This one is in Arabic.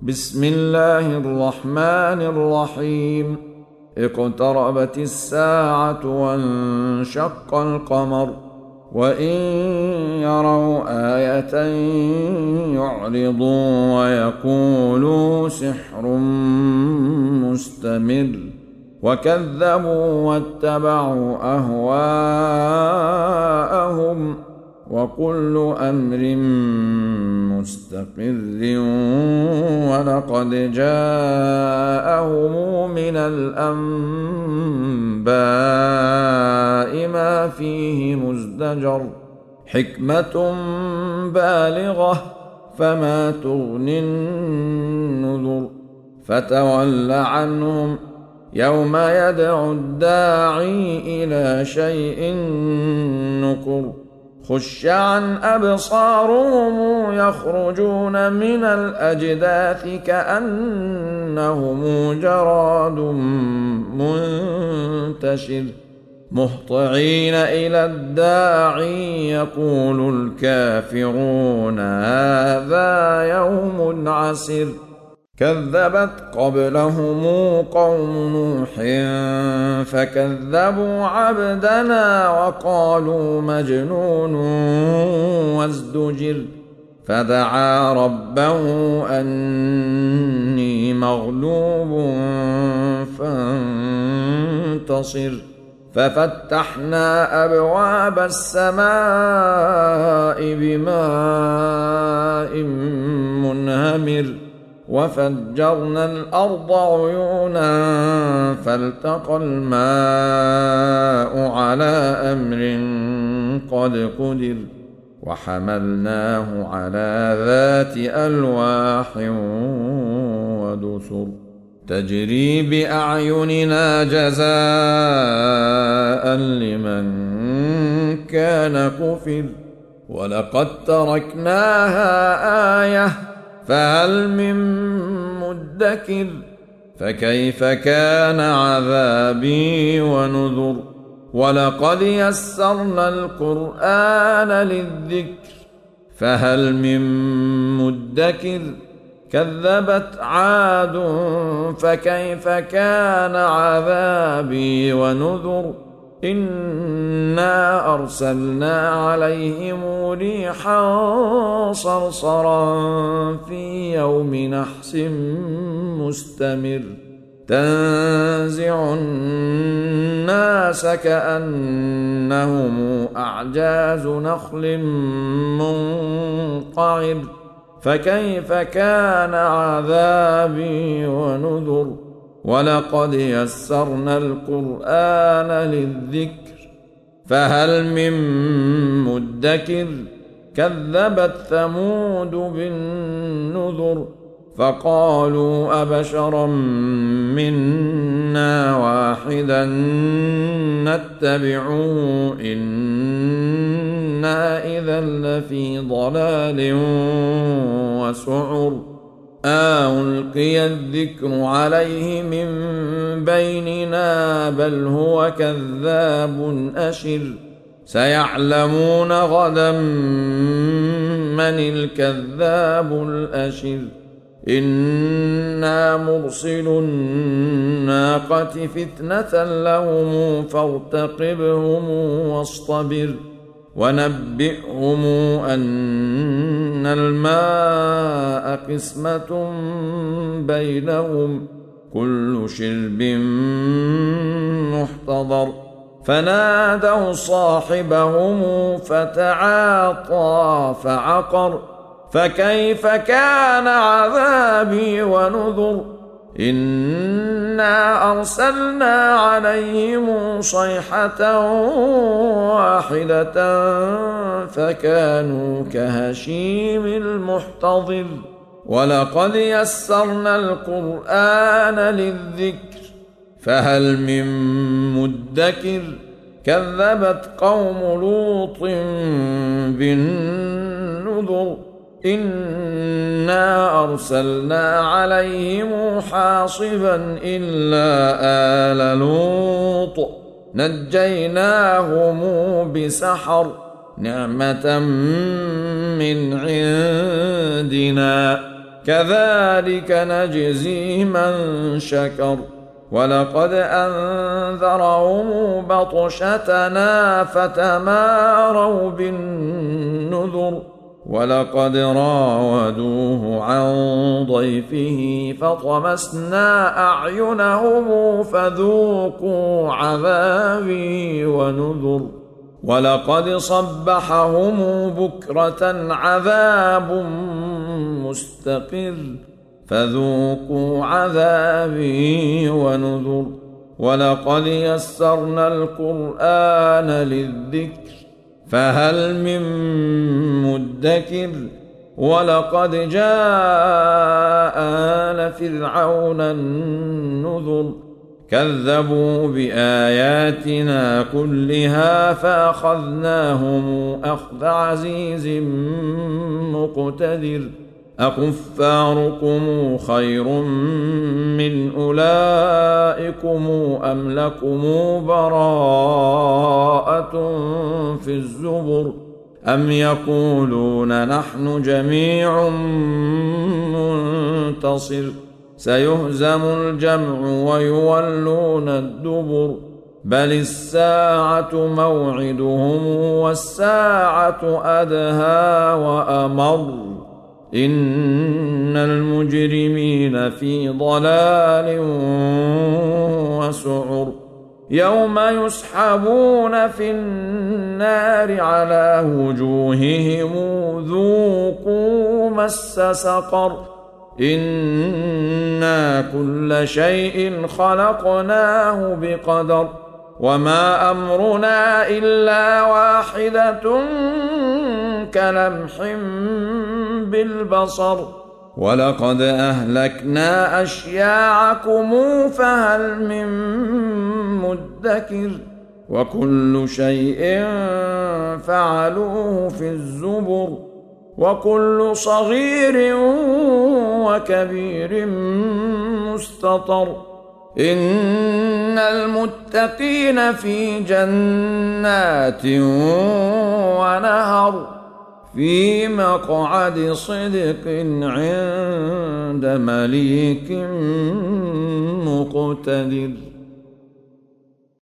بسم الله الرحمن الرحيم. اقتربت الساعة وانشق القمر وإن يروا آية يعرضوا ويقولوا سحر مستمر وكذبوا واتبعوا أهواءهم وكل أمر مستقر ولقد جاءهم من الأنباء ما فيه مزدجر حكمة بالغة فما تغني النذر فتول عنهم يوم يدعو الداعي إلى شيء نكر خش عن أبصارهم يخرجون من الأجداث كأنهم جراد منتشر مهطعين إلى الداعي يقول الكافرون هذا يوم عسر كذبت قبلهم قوم نوح فكذبوا عبدنا وقالوا مجنون وازدجر فدعا ربه أني مغلوب فانتصر ففتحنا أبواب السماء بماء منهمر وفجرنا الأرض عيونا فالتقى الماء على أمر قد قدر وحملناه على ذات ألواح ودسر تجري بأعيننا جزاء لمن كان كفر ولقد تركناها آية فهل من مدكر فكيف كان عذابي ونذر ولقد يسرنا القرآن للذكر فهل من مدكر كذبت عاد فكيف كان عذابي ونذر إنا أرسلنا عليهم ريحا صرصرا في يوم نحس مستمر تنزع الناس كأنهم أعجاز نخل منقعر فكيف كان عذابي ونذر ولقد يسرنا القرآن للذكر فهل من مدكر كذبت ثمود بالنذر فقالوا أبشرا منا واحدا نتبعه إنا إذا لفي ضلال وسعر ألقي الذكر عليه من بيننا بل هو كذاب أشر سيعلمون غدا من الكذاب الأشر إنا مرسل الناقة فتنة لهم فارتقبهم واصطبر ونبئهم أن الماء قسمة بينهم كل شرب محتضر فنادوا صاحبهم فتعاطى فعقر فكيف كان عذابي ونذر إنا أرسلنا عليهم صيحة واحدة فكانوا كهشيم المحتضر ولقد يسرنا القرآن للذكر فهل من مدكر كذبت قوم لوط بالنذر إنا أرسلنا عليهم حاصبا إلا آل لوط نجيناهم بسحر نعمة من عندنا كذلك نجزي من شكر ولقد أنذرهم بطشتنا فتماروا بالنذر ولقد راودوه عن ضيفه فطمسنا أعينهم فذوقوا عذابي ونذر ولقد صبحهم بكرة عذاب مستقر فذوقوا عذابي ونذر ولقد يسرنا القرآن للذكر فهل من مدكر ولقد جاء آل فرعون النذر كذبوا بآياتنا كلها فأخذناهم أخذ عزيز مقتدر أكفاركم خير من أولئكم أم لكم براءة في الزبر أم يقولون نحن جميع منتصر سيهزم الجمع ويولون الدبر بل الساعة موعدهم والساعة أدهى وأمر إن المجرمين في ضلال وسعر يوم يسحبون في النار على وجوههم ذوقوا مس سقر إنا كل شيء خلقناه بقدر وما أمرنا إلا واحدة كلمح بالبصر ولقد أهلكنا أشياعكم فهل من مدكر وكل شيء فعلوه في الزبر وكل صغير وكبير مستطر إن المتقين في جنات ونهر في مقعد صدق عند مليك مقتدر.